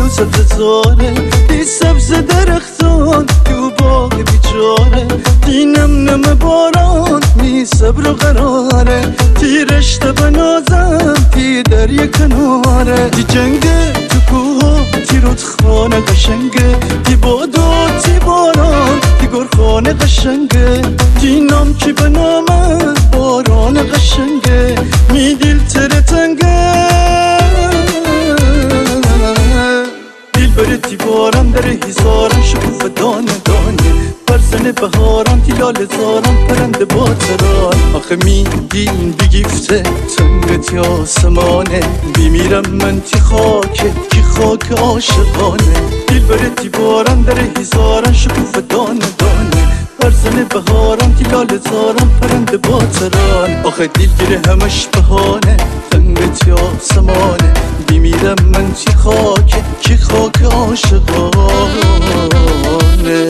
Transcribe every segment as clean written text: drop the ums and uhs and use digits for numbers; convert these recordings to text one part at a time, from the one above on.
تو سبز زاره دی سبز درختان تو باغ بیچاره دی نم نم باران می صبر و قراره تی رشته بنازم تی دریا کناره دی جنگه تو کوها تی رودخانه قشنگه تی باد و تی باران تی گرخانه قشنگه تی نام کی به نامه باران قشنگه می دل تره تنگه دل برتی باران در هزاران شکوفه دانه دانه برزن بهاران تی لاله زاران پرنده با تران آخه میگی این بگیفته تنگت یا آسمانه بیمیرم من تی خاکه کی خاک عاشقانه دل برتی باران در هزاران شکوفه دانه دانه برزن بهاران تی لاله زاران پرنده با تران آخه دلگیره همش بهانه تنگت یا آسمانه بیمیرم من تی خاکه کی خاک عاشقانه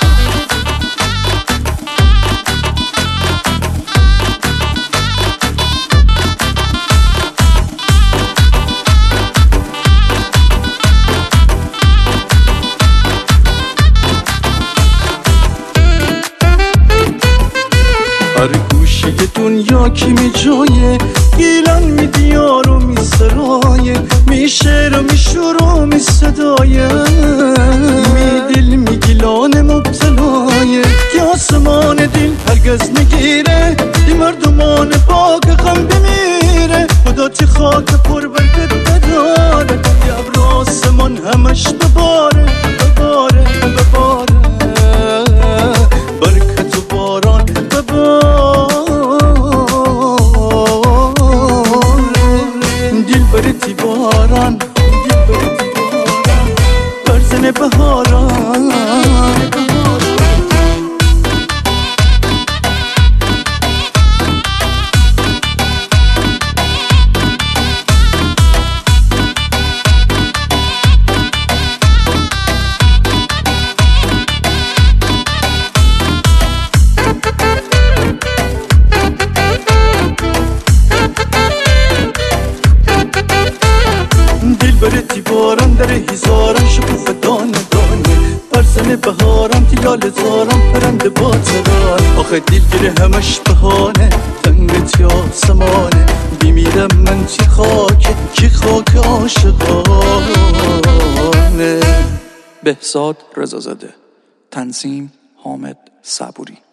هر گوشه دنیا کی می جایه گیلان می دیار و می سرایه می شعر و می شور و می صدایه می دل می گیلان مبتلایه که آسمان دل هرگز نگیره دی مردمان باگ غم بمیره خدا تی خاک پر برکت بداره دی ابر آسمان همش بباره بباره بباره برکت و باران دل برتی باران برزن بهاران برتی باران در هزاران شکوفه دانه دانه برزن بهاران تی لاله زاران پرنده با تران آخه دلگیره همش بهانه تنگت یا آسمانه بیمیرم من تی خاکه کی خاک عاشقانه. بهزاد رضازاده، تنظیم حامد صبوری.